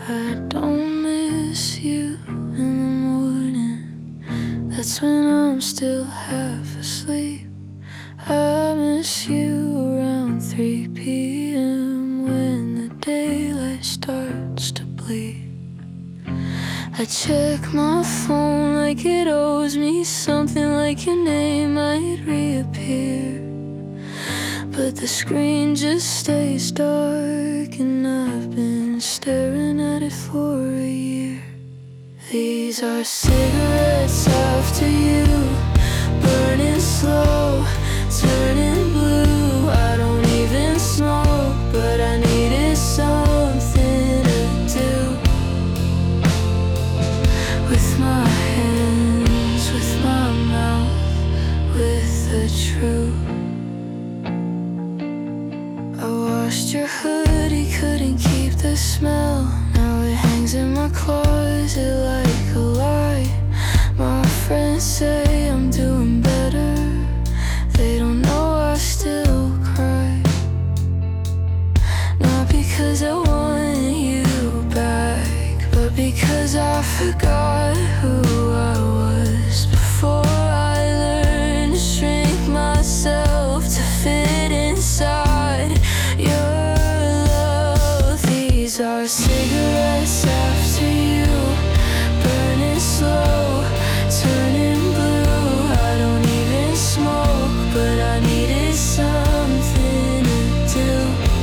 I don't miss you in the morning. That's when I'm still half asleep. I miss you around 3 p.m. when the daylight starts to bleed. I check my phone like it owes me something, like your name might reappear. But the screen just stays dark, and I've been staring at it for a year. These are cigarettes after you, burning slow, turning blue. I don't even smoke, but I needed something to do with my hands, with my mouth, with the truth. I washed your hoodie, couldn't keep the smell. Now it hangs in my closet like a lie. My friends say I'm doing better. They don't know I still cry. Not because I want you back, but because I forgot who I was before I learned to shrink myself to fit inside your love. These are cigarettes after you, burning slow, turning blue. I don't even smoke, but I needed something to do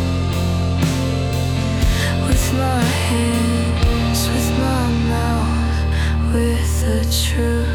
with my hands, with my mouth, with the truth.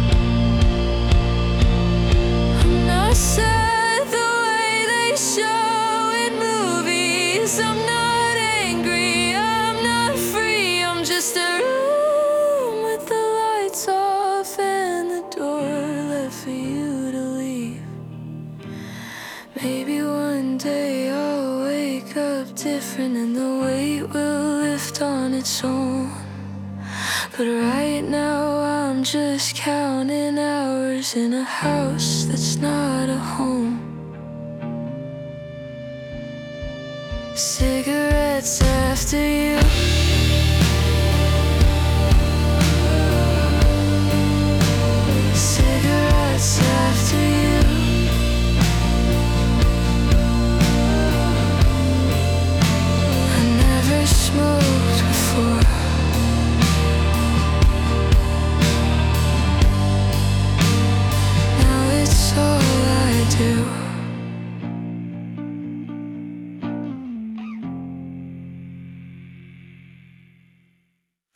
I'm not sad the way they show in movies. I'm not angry, I'm not free. I'm just a room with the lights off and the door left for you to leave. Maybe one day I'll wake up different and the weight will lift on its own. But right now I'm just counting hours in a house that's not a home. Cigarettes after you.